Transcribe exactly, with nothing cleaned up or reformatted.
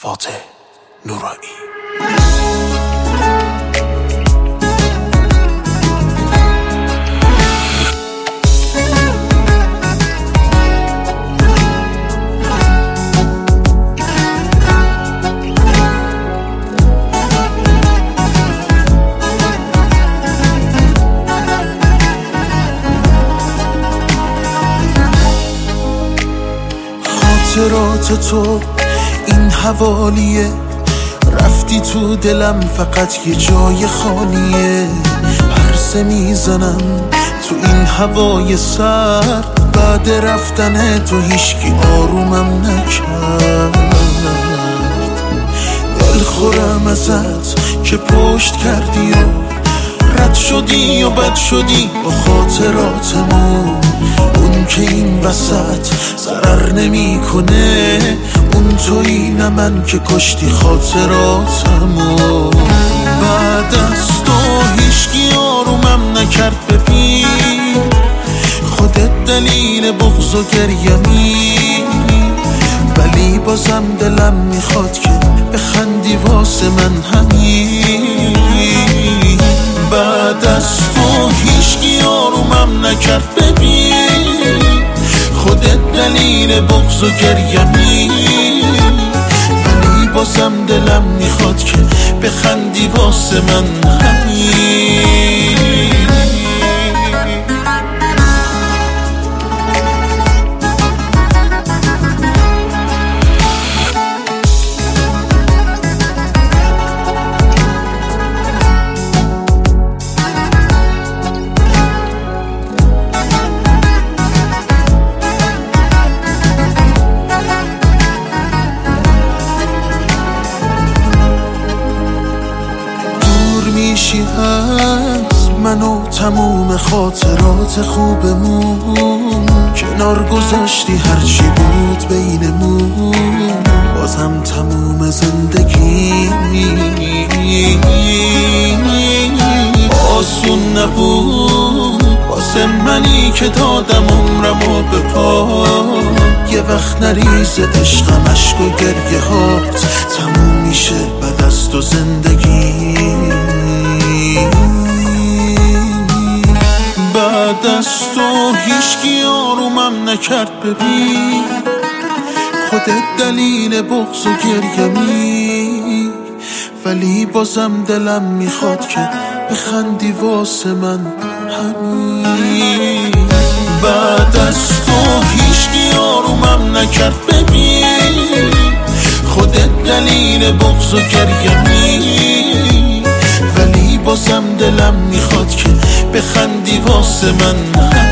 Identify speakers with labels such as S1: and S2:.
S1: فاتح نورایی. خاطرات تو این حوالیه، رفتی تو دلم فقط یه جای خالیه. پرسه میزنم تو این هوای سر، بعد رفتن تو هیچکی آرومم نکرد. دل خورم ازت که پشت کردی و رد شدی و بد شدی با خاطراتمون. اون که این وسط ضرر نمی کنه، اون تویی نه من که کشتی خاطراتمو. بعد از تو هیچکی آرومم نکرد، ببین خودت دلیل بغض و گریمی. ولی بازم دلم میخواد که بخندی واسه من همین. بعد از تو هیچکی آرومم نکرد، ببین خودت دلیل بغض و گریمی. ولی بازم دلم میخواد که بخندی واسه من همین. میشی از من و تموم خاطرات خوبمون. کنار گذاشتی هرچی بود بینمون، بازم تموم زندگی. آسون نبود واسه منی که دادم عمرمو به پا. یه وقت نریز عشقم عشق و گریه هات، تموم میشه بعد از تو زندگی. بعد از تو هیچکی آرومم نکرد، ببین خودت دلیل بغض و گریمی. ولی بازم دلم میخواد که بخندی واسه من همین. بعد از تو هیچکی آرومم نکرد، ببین خودت دلیل بغض و گریمی. ولی بازم دلم میخواد که بخندی واسه من.